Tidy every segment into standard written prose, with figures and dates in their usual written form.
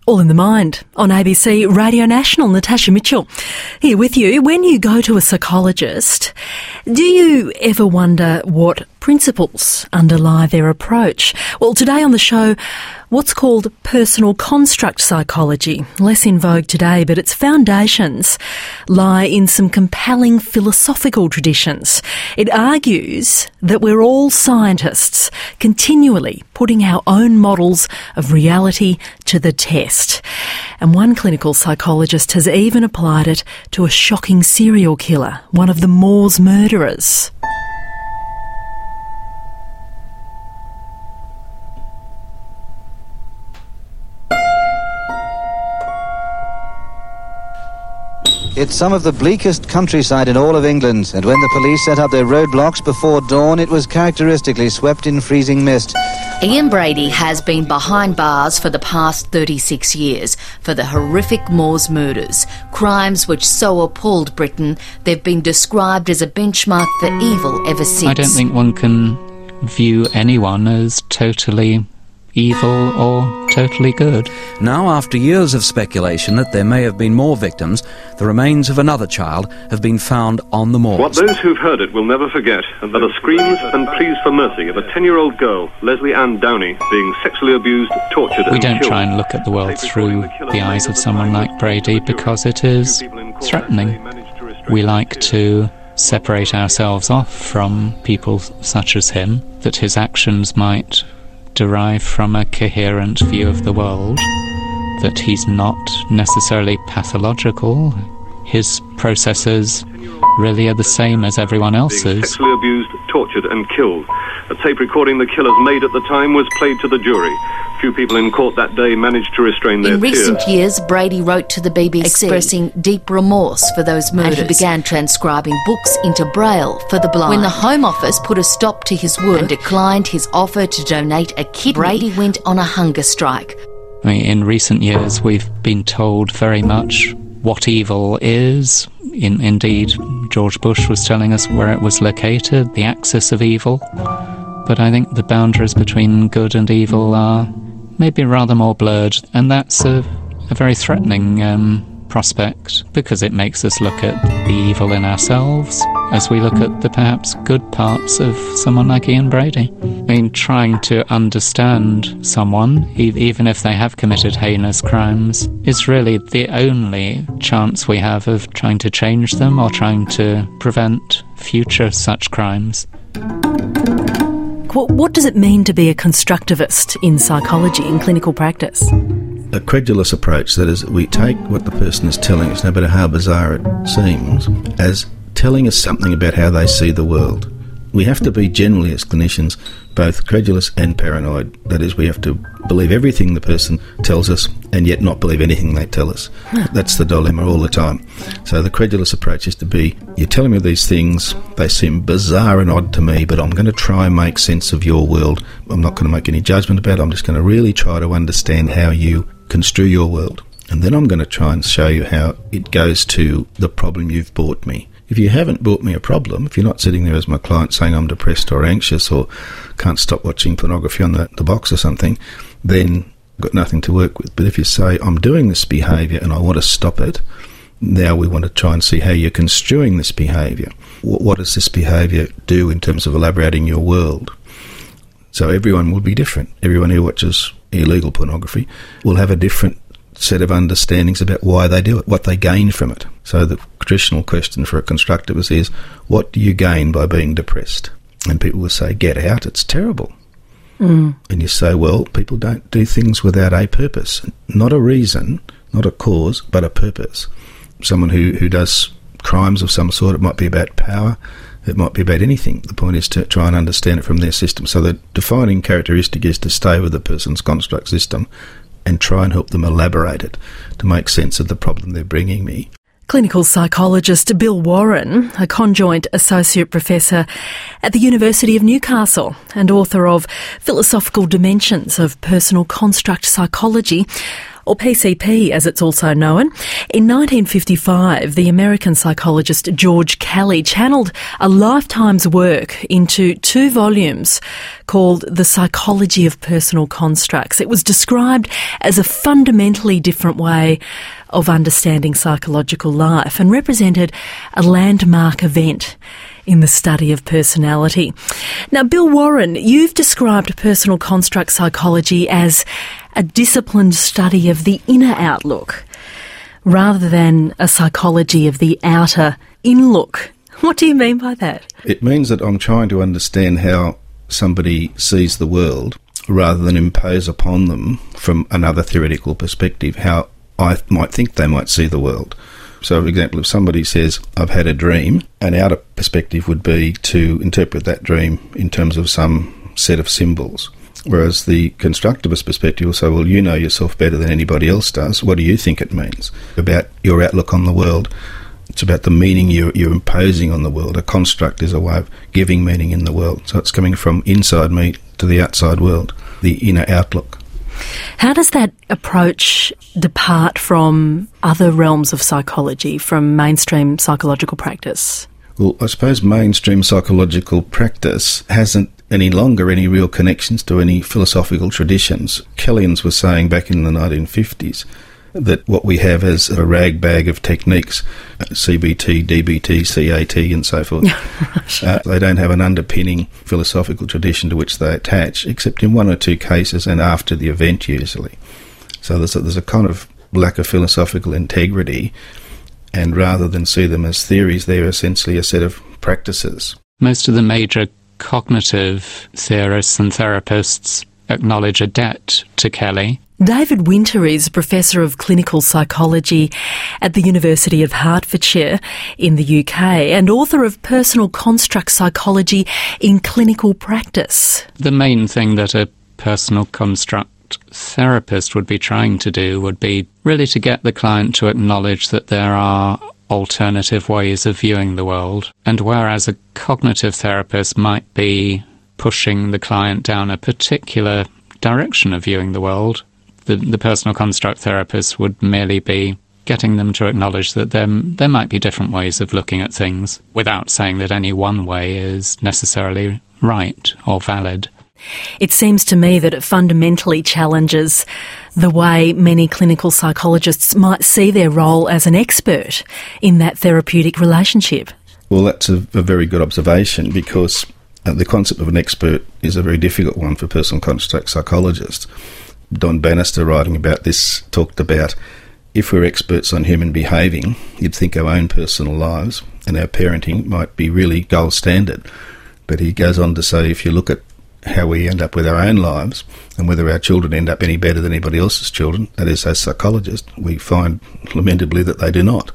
All in the Mind on ABC Radio National. Natasha Mitchell here with you. When you go to a psychologist, do you ever wonder what principles underlie their approach? Well, today on the show, what's called personal construct psychology. Less in vogue today, but its foundations lie in some compelling philosophical traditions. It argues that we're all scientists, continually putting our own models of reality to the test. And one clinical psychologist has even applied it to a shocking serial killer, one of the Moors murderers. It's some of the bleakest countryside in all of England, and when the police set up their roadblocks before dawn, it was characteristically swept in freezing mist. Ian Brady has been behind bars for the past 36 years for the horrific Moors murders, crimes which so appalled Britain they've been described as a benchmark for evil ever since. I don't think one can view anyone as totally evil or totally good. Now, after years of speculation that there may have been more victims, the remains of another child have been found on the moors. What those who've heard it will never forget are the screams and pleas for mercy of a 10-year-old girl, Leslie Ann Downey, being sexually abused, tortured and killed. We don't try and look at the world through the eyes of someone like Brady because it is threatening. We like to separate ourselves off from people such as him, that his actions might derive from a coherent view of the world, that he's not necessarily pathological. His processes really are the same as everyone else's. Sexually abused, tortured and killed. A tape recording the killers made at the time was played to the jury. Few people in court that day managed to restrain their tears. In recent years, Brady wrote to the BBC expressing deep remorse for those murders, and he began transcribing books into Braille for the blind. When the Home Office put a stop to his work and declined his offer to donate a kidney, Brady went on a hunger strike. I mean, in recent years, we've been told very much what evil is. Indeed, George Bush was telling us where it was located, the axis of evil. But I think the boundaries between good and evil are maybe rather more blurred, and that's a very threatening prospect, because it makes us look at the evil in ourselves as we look at the perhaps good parts of someone like Ian Brady. I mean, trying to understand someone, even if they have committed heinous crimes, is really the only chance we have of trying to change them or trying to prevent future such crimes. What does it mean to be a constructivist in psychology, in clinical practice? A credulous approach, that is, we take what the person is telling us, no matter how bizarre it seems, as telling us something about how they see the world. We have to be generally, as clinicians, both credulous and paranoid. That is, we have to believe everything the person tells us and yet not believe anything they tell us. That's the dilemma all the time. So the credulous approach is to be, you're telling me these things, they seem bizarre and odd to me, but I'm going to try and make sense of your world. I'm not going to make any judgment about it. I'm just going to really try to understand how you construe your world. And then I'm going to try and show you how it goes to the problem you've brought me. If you haven't brought me a problem, if you're not sitting there as my client saying I'm depressed or anxious or can't stop watching pornography on the box or something, then I've got nothing to work with. But if you say, I'm doing this behaviour and I want to stop it, now we want to try and see how you're construing this behaviour. What does this behaviour do in terms of elaborating your world? So everyone will be different. Everyone who watches illegal pornography will have a different set of understandings about why they do it, what they gain from it. So the traditional question for a constructivist is, what do you gain by being depressed? And people will say, get out, it's terrible. And you say, well, people don't do things without a purpose. Not a reason, not a cause, but a purpose. Someone who does crimes of some sort, it might be about power, it might be about anything. The point is to try and understand it from their system. So the defining characteristic is to stay with the person's construct system and try and help them elaborate it to make sense of the problem they're bringing me. Clinical psychologist Bill Warren, a conjoint associate professor at the University of Newcastle and author of Philosophical Dimensions of Personal Construct Psychology. or PCP as it's also known. In 1955, the American psychologist George Kelly channeled a lifetime's work into 2 volumes called The Psychology of Personal Constructs. It was described as a fundamentally different way of understanding psychological life and represented a landmark event in the study of personality. Now, Bill Warren, you've described personal construct psychology as a disciplined study of the inner outlook rather than a psychology of the outer in-look. What do you mean by that? It means that I'm trying to understand how somebody sees the world rather than impose upon them from another theoretical perspective how I might think they might see the world. So, for example, if somebody says, I've had a dream, an outer perspective would be to interpret that dream in terms of some set of symbols. Whereas the constructivist perspective will say, well, you know yourself better than anybody else does. What do you think it means? About your outlook on the world. It's about the meaning you're imposing on the world. A construct is a way of giving meaning in the world. So it's coming from inside me to the outside world, the inner outlook. How does that approach depart from other realms of psychology, from mainstream psychological practice? Well, I suppose mainstream psychological practice hasn't any longer any real connections to any philosophical traditions. Kellyans was saying back in the 1950s that what we have is a rag bag of techniques, CBT, DBT, CAT and so forth. They don't have an underpinning philosophical tradition to which they attach, except in 1 or 2 cases and after the event usually. So there's a kind of lack of philosophical integrity, and rather than see them as theories, they're essentially a set of practices. Most of the major cognitive theorists and therapists acknowledge a debt to Kelly. David Winter is Professor of Clinical Psychology at the University of Hertfordshire in the UK and author of Personal Construct Psychology in Clinical Practice. The main thing that a personal construct therapist would be trying to do would be really to get the client to acknowledge that there are alternative ways of viewing the world. And whereas a cognitive therapist might be pushing the client down a particular direction of viewing the world, the personal construct therapist would merely be getting them to acknowledge that there might be different ways of looking at things without saying that any one way is necessarily right or valid. It seems to me that it fundamentally challenges the way many clinical psychologists might see their role as an expert in that therapeutic relationship. Well, that's a very good observation, because the concept of an expert is a very difficult one for personal construct psychologists. Don Bannister, writing about this, talked about if we're experts on human behaving, you'd think our own personal lives and our parenting might be really gold standard. But he goes on to say if you look at how we end up with our own lives and whether our children end up any better than anybody else's children, that is, as psychologists, we find lamentably that they do not.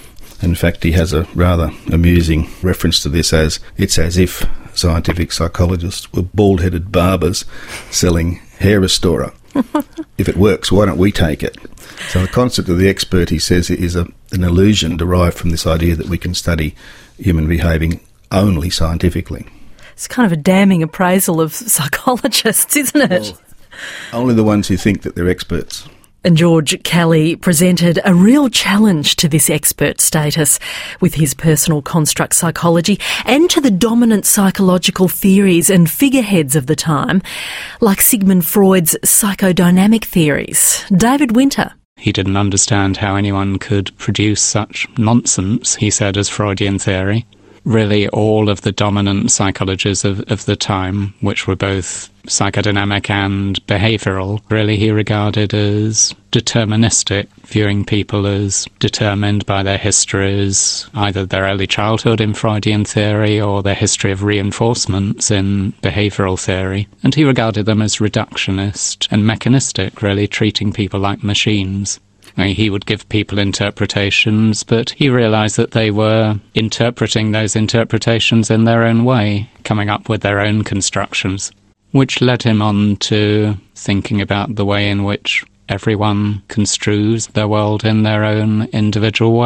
In fact, he has a rather amusing reference to this as, it's as if scientific psychologists were bald-headed barbers selling hair restorer. If it works, why don't we take it? So the concept of the expert, he says, is an illusion derived from this idea that we can study human behaving only scientifically. It's kind of a damning appraisal of psychologists, isn't it? Well, only the ones who think that they're experts. And George Kelly presented a real challenge to this expert status with his personal construct psychology and to the dominant psychological theories and figureheads of the time, like Sigmund Freud's psychodynamic theories. David Winter. He didn't understand how anyone could produce such nonsense, he said, as Freudian theory. Really, all of the dominant psychologists of the time, which were both psychodynamic and behavioural, really he regarded as deterministic, viewing people as determined by their histories, either their early childhood in Freudian theory or their history of reinforcements in behavioural theory. And he regarded them as reductionist and mechanistic, really treating people like machines. He would give people interpretations, but he realised that they were interpreting those interpretations in their own way, coming up with their own constructions, which led him on to thinking about the way in which everyone construes their world in their own individual way.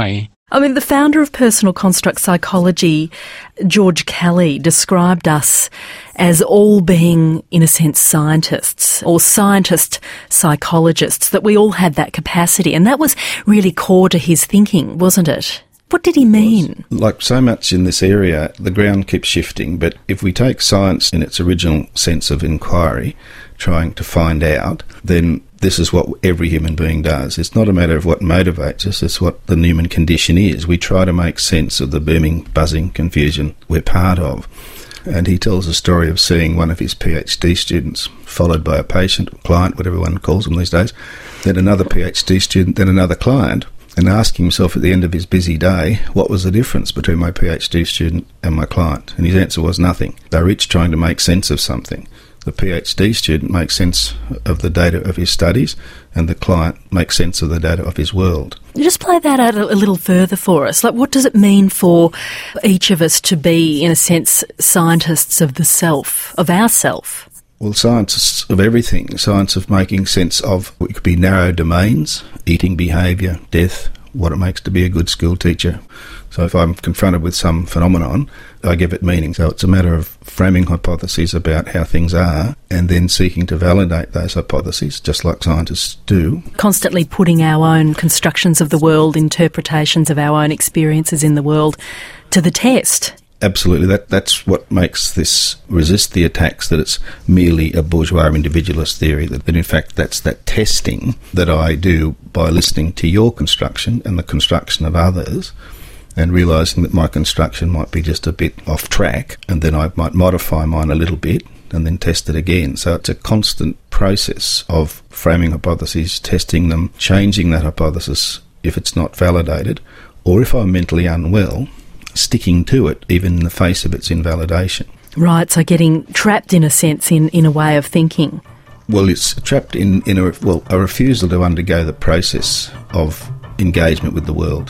I mean, the founder of personal construct psychology, George Kelly, described us as all being, in a sense, scientists or scientist psychologists, that we all had that capacity. And that was really core to his thinking, wasn't it? What did he mean? Like so much in this area, the ground keeps shifting, but if we take science in its original sense of inquiry, trying to find out, then this is what every human being does. It's not a matter of what motivates us, it's what the human condition is. We try to make sense of the booming, buzzing confusion we're part of. And he tells a story of seeing one of his PhD students followed by a patient, client, whatever one calls them these days, then another PhD student, then another client, and asking himself at the end of his busy day, what was the difference between my PhD student and my client? And his answer was nothing. They were each trying to make sense of something. The PhD student makes sense of the data of his studies, and the client makes sense of the data of his world. Just play that out a little further for us. Like, what does it mean for each of us to be, in a sense, scientists of the self, of ourself? Well, science of everything. Science of making sense of what could be narrow domains, eating behaviour, death, what it makes to be a good school teacher. So if I'm confronted with some phenomenon, I give it meaning. So it's a matter of framing hypotheses about how things are and then seeking to validate those hypotheses, just like scientists do. Constantly putting our own constructions of the world, interpretations of our own experiences in the world to the test. Absolutely. That's what makes this resist the attacks that it's merely a bourgeois individualist theory, that in fact that's that testing that I do by listening to your construction and the construction of others and realising that my construction might be just a bit off track, and then I might modify mine a little bit and then test it again. So it's a constant process of framing hypotheses, testing them, changing that hypothesis if it's not validated, or if I'm mentally unwell, sticking to it even in the face of its invalidation. Right, so getting trapped in a sense in a way of thinking. Well, it's trapped in a refusal to undergo the process of engagement with the world.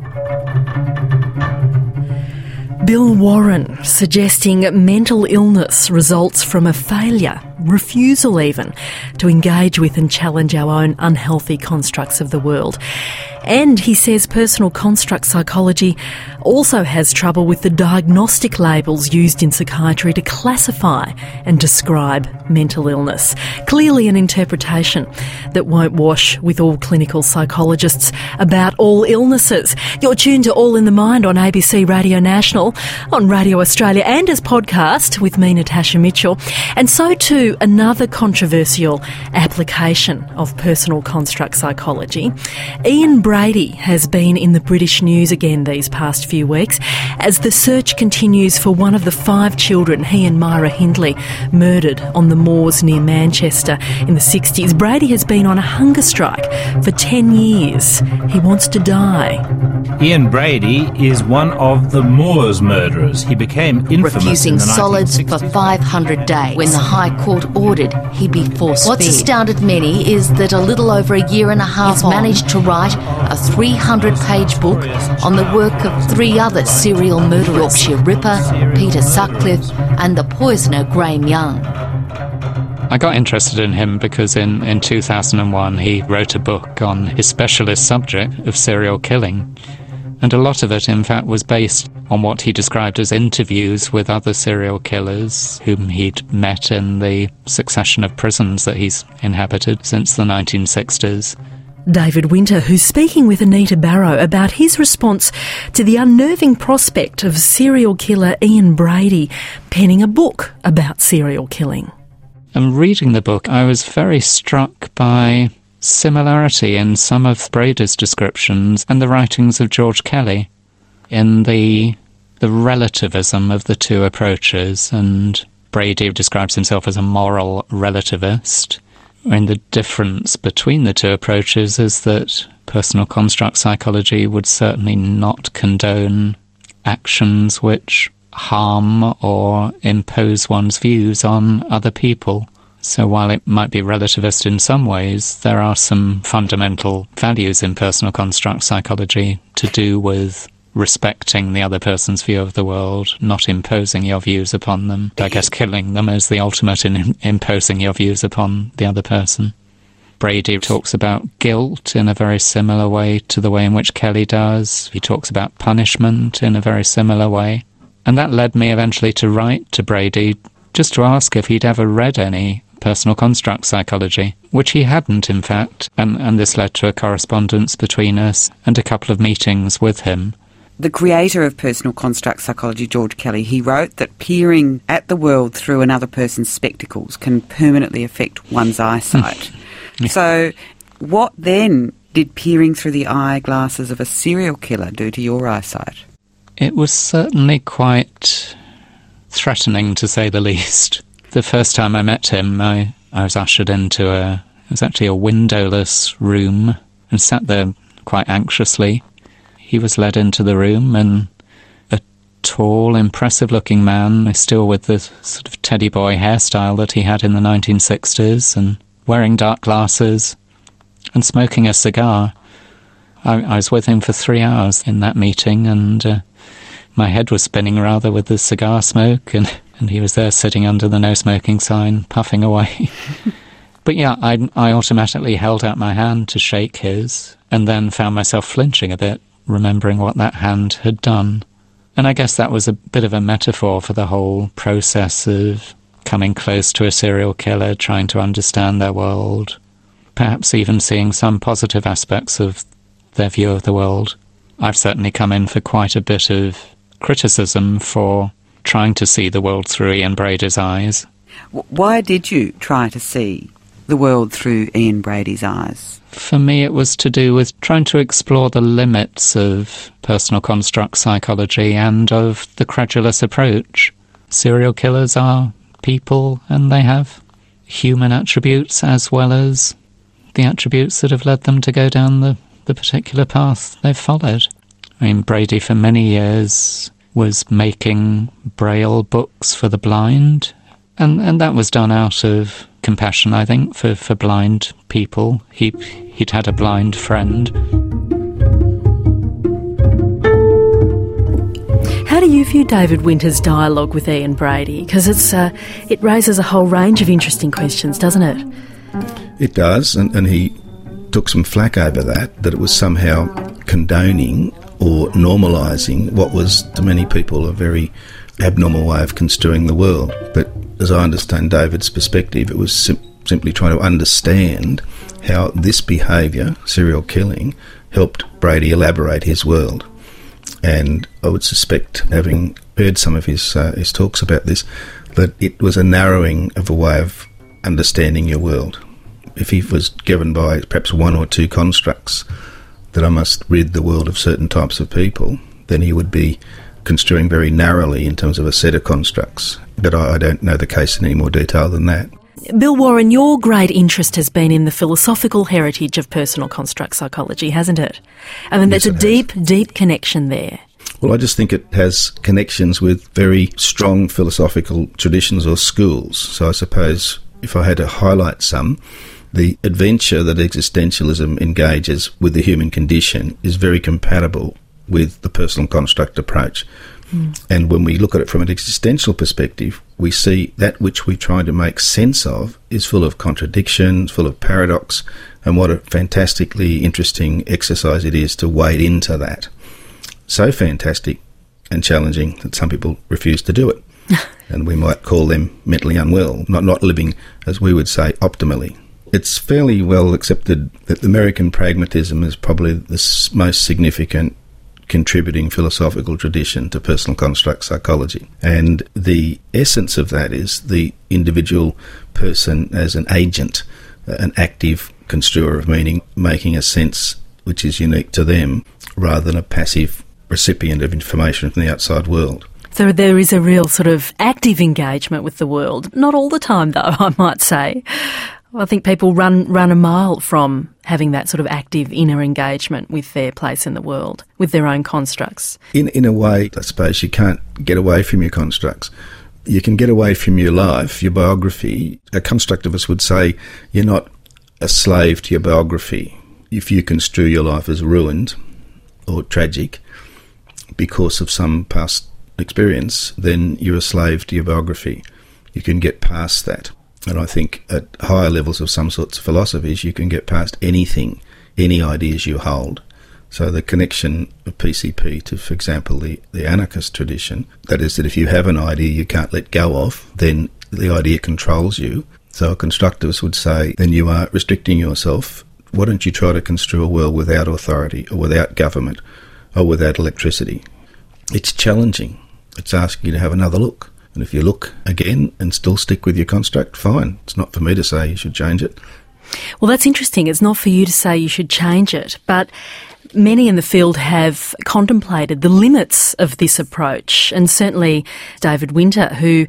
Bill Warren suggesting mental illness results from a failure, refusal even, to engage with and challenge our own unhealthy constructs of the world. And he says personal construct psychology also has trouble with the diagnostic labels used in psychiatry to classify and describe mental illness. Clearly an interpretation that won't wash with all clinical psychologists about all illnesses. You're tuned to All in the Mind on ABC Radio National, on Radio Australia and as podcast with me, Natasha Mitchell. And so too another controversial application of personal construct psychology. Ian Brady has been in the British news again these past few weeks as the search continues for one of the 5 children he and Myra Hindley murdered on the moors near Manchester in the 60s. Brady has been on a hunger strike for 10 years. He wants to die. Ian Brady is one of the Moors murderers. He became infamous refusing in the solids 1960s. for 500 days. When the High Court ordered he be force-fed. What's astounded many is that a little over a year and a half he's managed to write a 300-page book on the work of 3 other serial murderers, Yorkshire Ripper, Peter Sutcliffe and the poisoner Graham Young. I got interested in him because in 2001 he wrote a book on his specialist subject of serial killing. And a lot of it, in fact, was based on what he described as interviews with other serial killers whom he'd met in the succession of prisons that he's inhabited since the 1960s. David Winter, who's speaking with Anita Barrow about his response to the unnerving prospect of serial killer Ian Brady penning a book about serial killing. And reading the book, I was very struck by similarity in some of Brady's descriptions and the writings of George Kelly in the relativism of the two approaches. And Brady describes himself as a moral relativist. And the difference between the two approaches is that personal construct psychology would certainly not condone actions which harm or impose one's views on other people. So while it might be relativist in some ways, there are some fundamental values in personal construct psychology to do with respecting the other person's view of the world, not imposing your views upon them. I guess killing them is the ultimate in imposing your views upon the other person. Brady talks about guilt in a very similar way to the way in which Kelly does. He talks about punishment in a very similar way. And that led me eventually to write to Brady just to ask if he'd ever read any personal construct psychology, which he hadn't, in fact. And this led to a correspondence between us and a couple of meetings with him. The creator of personal construct psychology, George Kelly, he wrote that peering at the world through another person's spectacles can permanently affect one's eyesight. Yeah. So what then did peering through the eyeglasses of a serial killer do to your eyesight? It was certainly quite threatening, to say the least. The first time I met him, I was ushered into it was actually a windowless room, and sat there quite anxiously. He was led into the room, and a tall, impressive-looking man, still with the sort of teddy boy hairstyle that he had in the 1960s, and wearing dark glasses, and smoking a cigar. I was with him for 3 hours in that meeting, and my head was spinning rather with the cigar smoke, and he was there sitting under the no-smoking sign, puffing away. But yeah, I automatically held out my hand to shake his, and then found myself flinching a bit, remembering what that hand had done. And I guess that was a bit of a metaphor for the whole process of coming close to a serial killer, trying to understand their world, perhaps even seeing some positive aspects of their view of the world. I've certainly come in for quite a bit of criticism for trying to see the world through Ian Brady's eyes. Why did you try to see the world through Ian Brady's eyes? For me, it was to do with trying to explore the limits of personal construct psychology and of the credulous approach. Serial killers are people, and they have human attributes as well as the attributes that have led them to go down the particular path they've followed. I mean, Brady for many years was making Braille books for the blind, and that was done out of compassion, I think, for blind people. He'd had a blind friend. How do you view David Winter's dialogue with Ian Brady? Because it raises a whole range of interesting questions, doesn't it? It does, and he took some flack over that it was somehow condoning or normalising what was, to many people, a very abnormal way of construing the world. But as I understand David's perspective, it was simply trying to understand how this behaviour, serial killing, helped Brady elaborate his world. And I would suspect, having heard some of his talks about this, that it was a narrowing of a way of understanding your world. If he was given by perhaps one or two constructs that I must rid the world of certain types of people, then he would be construing very narrowly in terms of a set of constructs. But I don't know the case in any more detail than that. Bill Warren, your great interest has been in the philosophical heritage of personal construct psychology, hasn't it? I mean, there's a deep connection there. Well, I just think it has connections with very strong philosophical traditions or schools. So I suppose if I had to highlight some, the adventure that existentialism engages with the human condition is very compatible with the personal construct approach. And when we look at it from an existential perspective, we see that which we try to make sense of is full of contradictions, full of paradox, and what a fantastically interesting exercise it is to wade into that. So fantastic and challenging that some people refuse to do it. And we might call them mentally unwell, not living, as we would say, optimally. It's fairly well accepted that American pragmatism is probably the most significant contributing philosophical tradition to personal construct psychology. And the essence of that is the individual person as an agent, an active construer of meaning, making a sense which is unique to them, rather than a passive recipient of information from the outside world. So there is a real sort of active engagement with the world. Not all the time, though, I might say. I think people run a mile from having that sort of active inner engagement with their place in the world, with their own constructs. In a way, I suppose you can't get away from your constructs. You can get away from your life, your biography. A constructivist would say you're not a slave to your biography. If you construe your life as ruined or tragic because of some past experience, then you're a slave to your biography. You can get past that. And I think at higher levels of some sorts of philosophies, you can get past anything, any ideas you hold. So the connection of PCP to, for example, the anarchist tradition, that is that if you have an idea you can't let go of, then the idea controls you. So a constructivist would say, then you are restricting yourself. Why don't you try to construe a world without authority or without government or without electricity? It's challenging. It's asking you to have another look. And if you look again and still stick with your construct, fine. It's not for me to say you should change it. Well, that's interesting. It's not for you to say you should change it, but many in the field have contemplated the limits of this approach, and certainly David Winter, who,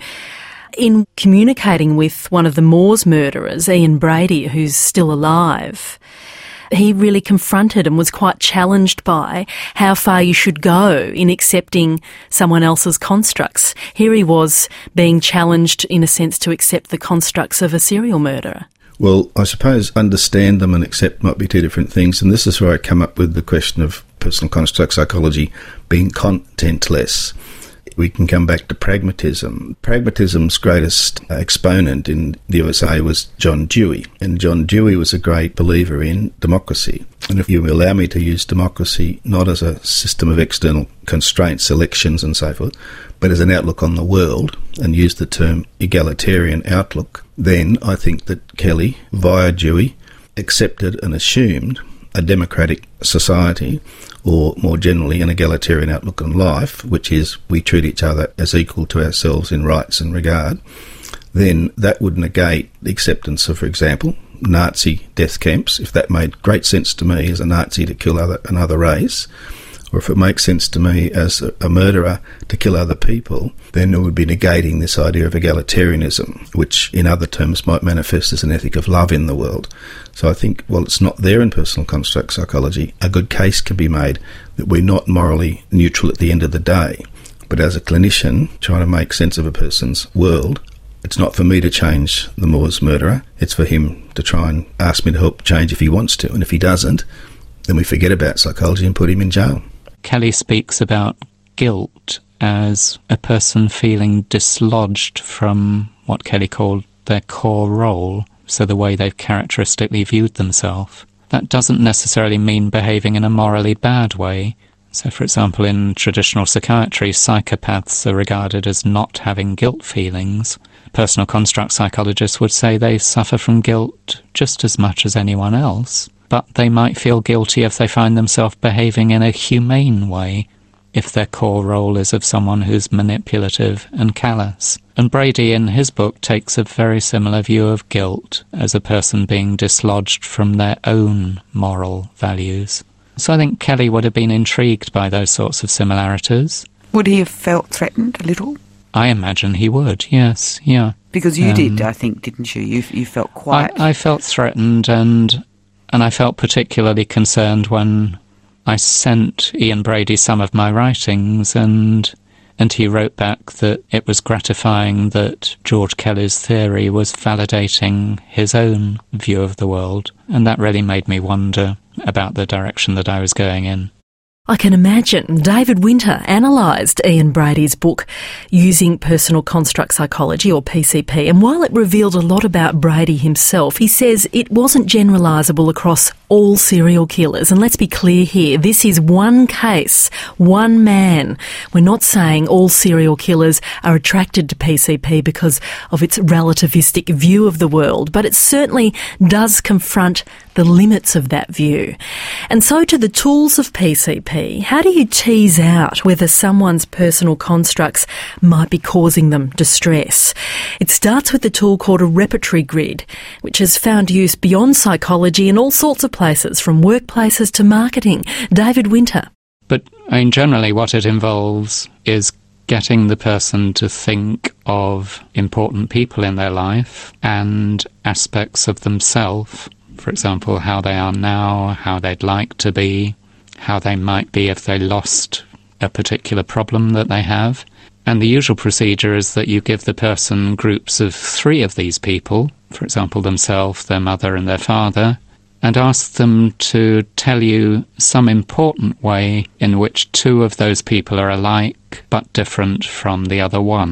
in communicating with one of the Moors murderers, Ian Brady, who's still alive, he really confronted and was quite challenged by how far you should go in accepting someone else's constructs. Here he was being challenged, in a sense, to accept the constructs of a serial murderer. Well, I suppose understand them and accept might be two different things, and this is where I come up with the question of personal construct psychology being contentless. We can come back to pragmatism. Pragmatism's greatest exponent in the USA was John Dewey, and John Dewey was a great believer in democracy. And if you allow me to use democracy not as a system of external constraints, elections and so forth, but as an outlook on the world, and use the term egalitarian outlook, then I think that Kelly, via Dewey, accepted and assumed a democratic society, or more generally an egalitarian outlook on life, which is we treat each other as equal to ourselves in rights and regard, then that would negate the acceptance of, for example, Nazi death camps, if that made great sense to me as a Nazi to kill another race, or if it makes sense to me as a murderer to kill other people, then it would be negating this idea of egalitarianism, which in other terms might manifest as an ethic of love in the world. So I think, while it's not there in personal construct psychology, a good case can be made that we're not morally neutral at the end of the day. But as a clinician trying to make sense of a person's world, it's not for me to change the Moors murderer, it's for him to try and ask me to help change if he wants to, and if he doesn't, then we forget about psychology and put him in jail. Kelly speaks about guilt as a person feeling dislodged from what Kelly called their core role, so the way they've characteristically viewed themselves. That doesn't necessarily mean behaving in a morally bad way. So, for example, in traditional psychiatry, psychopaths are regarded as not having guilt feelings. Personal construct psychologists would say they suffer from guilt just as much as anyone else, but they might feel guilty if they find themselves behaving in a humane way, if their core role is of someone who's manipulative and callous. And Brady, in his book, takes a very similar view of guilt as a person being dislodged from their own moral values. So I think Kelly would have been intrigued by those sorts of similarities. Would he have felt threatened a little? I imagine he would, yes, yeah. Because you did, I think, didn't you? You felt quite... I felt threatened, and I felt particularly concerned when I sent Ian Brady some of my writings, and he wrote back that it was gratifying that George Kelly's theory was validating his own view of the world, and that really made me wonder about the direction that I was going in. I can imagine David Winter analysed Ian Brady's book using personal construct psychology, or PCP, and while it revealed a lot about Brady himself, he says it wasn't generalisable across all serial killers. And let's be clear here, this is one case, one man. We're not saying all serial killers are attracted to PCP because of its relativistic view of the world, but it certainly does confront the limits of that view. And so to the tools of PCP, how do you tease out whether someone's personal constructs might be causing them distress? It starts with a tool called a repertory grid, which has found use beyond psychology in all sorts of places, from workplaces to marketing. David Winter. But generally what it involves is getting the person to think of important people in their life and aspects of themselves. For example, how they are now, how they'd like to be, how they might be if they lost a particular problem that they have. And the usual procedure is that you give the person groups of 3 of these people, for example, themselves, their mother and their father, and ask them to tell you some important way in which 2 of those people are alike but different from the other one.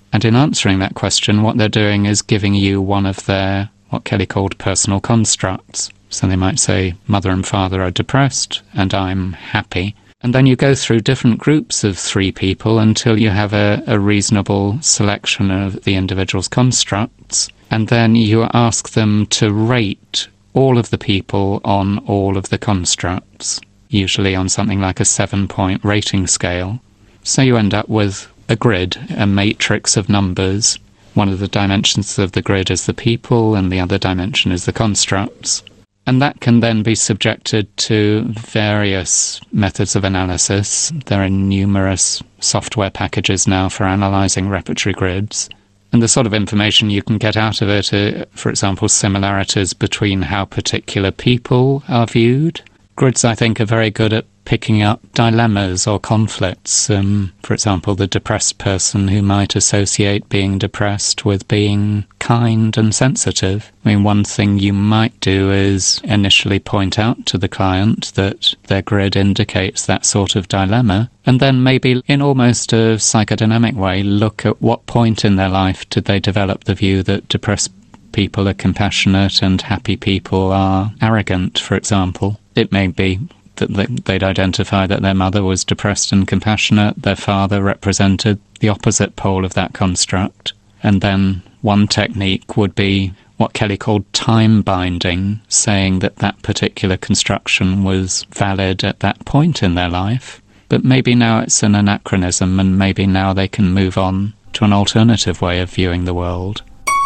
And in answering that question, what they're doing is giving you one of their, what Kelly called, personal constructs. So they might say, mother and father are depressed, and I'm happy. And then you go through different groups of 3 people until you have a reasonable selection of the individual's constructs. And then you ask them to rate all of the people on all of the constructs, usually on something like a 7-point rating scale. So you end up with a grid, a matrix of numbers. One of the dimensions of the grid is the people, and the other dimension is the constructs. And that can then be subjected to various methods of analysis. There are numerous software packages now for analysing repertory grids. And the sort of information you can get out of it are, for example, similarities between how particular people are viewed. Grids, I think, are very good at picking up dilemmas or conflicts. For example, the depressed person who might associate being depressed with being kind and sensitive. I mean, one thing you might do is initially point out to the client that their grid indicates that sort of dilemma, and then maybe in almost a psychodynamic way look at what point in their life did they develop the view that depressed people are compassionate and happy people are arrogant, for example. It may be that they'd identify that their mother was depressed and compassionate, their father represented the opposite pole of that construct. And then one technique would be what Kelly called time binding, saying that that particular construction was valid at that point in their life. But maybe now it's an anachronism, and maybe now they can move on to an alternative way of viewing the world.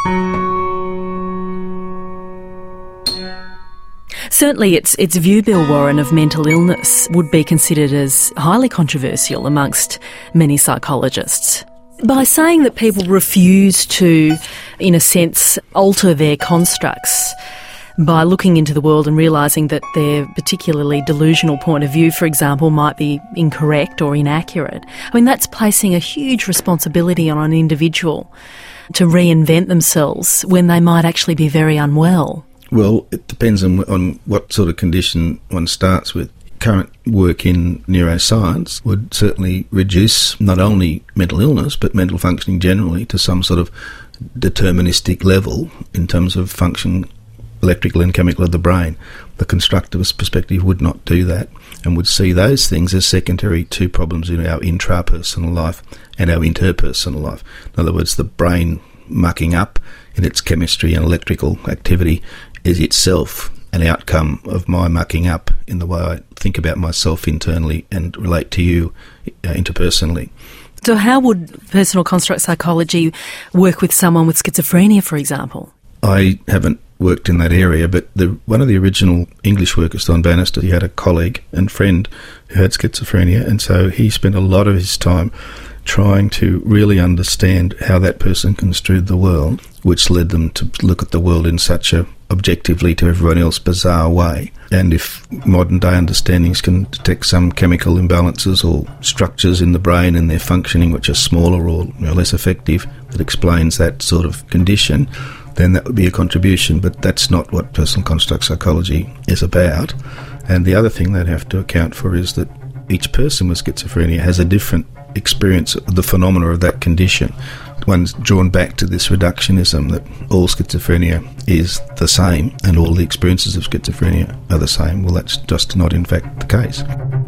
Certainly its view, Bill Warren, of mental illness would be considered as highly controversial amongst many psychologists. By saying that people refuse to, in a sense, alter their constructs by looking into the world and realising that their particularly delusional point of view, for example, might be incorrect or inaccurate, I mean, that's placing a huge responsibility on an individual to reinvent themselves when they might actually be very unwell. Well, it depends on what sort of condition one starts with. Current work in neuroscience would certainly reduce not only mental illness but mental functioning generally to some sort of deterministic level in terms of function, electrical and chemical, of the brain. The constructivist perspective would not do that and would see those things as secondary to problems in our intrapersonal life and our interpersonal life. In other words, the brain mucking up in its chemistry and electrical activity is itself an outcome of my mucking up in the way I think about myself internally and relate to you interpersonally. So how would personal construct psychology work with someone with schizophrenia, for example? I haven't worked in that area, but one of the original English workers, Don Bannister, he had a colleague and friend who had schizophrenia, and so he spent a lot of his time trying to really understand how that person construed the world, which led them to look at the world in such a objectively to everyone else bizarre way. And if modern day understandings can detect some chemical imbalances or structures in the brain and their functioning which are smaller or less effective that explains that sort of condition, then that would be a contribution. But that's not what personal construct psychology is about. And the other thing they'd have to account for is that each person with schizophrenia has a different experience of the phenomena of that condition. One's drawn back to this reductionism that all schizophrenia is the same and all the experiences of schizophrenia are the same. Well, that's just not in fact the case.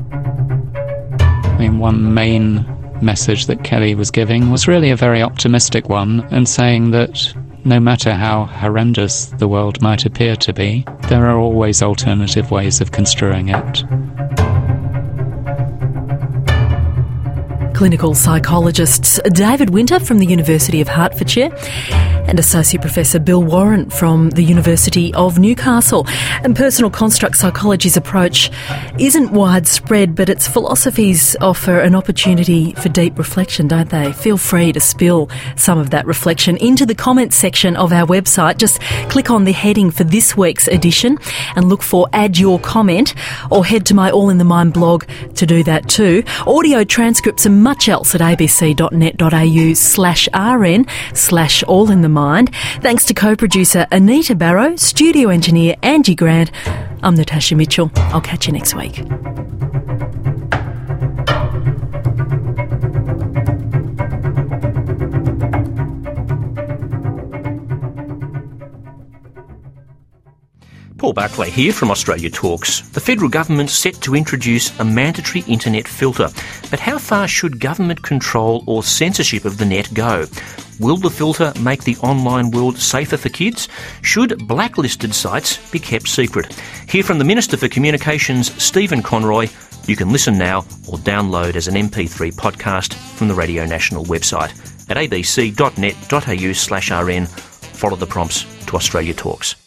I mean, one main message that Kelly was giving was really a very optimistic one, and saying that no matter how horrendous the world might appear to be, there are always alternative ways of construing it. Clinical psychologists David Winter from the University of Hertfordshire and Associate Professor Bill Warren from the University of Newcastle. And personal construct psychology's approach isn't widespread, but its philosophies offer an opportunity for deep reflection, don't they? Feel free to spill some of that reflection into the comments section of our website. Just click on the heading for this week's edition and look for Add Your Comment, or head to my All in the Mind blog to do that too. Audio transcripts and much else at abc.net.au/rn/allinthemind. Thanks to co-producer Anita Barrow, studio engineer Angie Grant. I'm Natasha Mitchell. I'll catch you next week. Paul Barclay here from Australia Talks. The federal government's set to introduce a mandatory internet filter. But how far should government control or censorship of the net go? Will the filter make the online world safer for kids? Should blacklisted sites be kept secret? Hear from the Minister for Communications, Stephen Conroy. You can listen now or download as an MP3 podcast from the Radio National website at abc.net.au/rn. Follow the prompts to Australia Talks.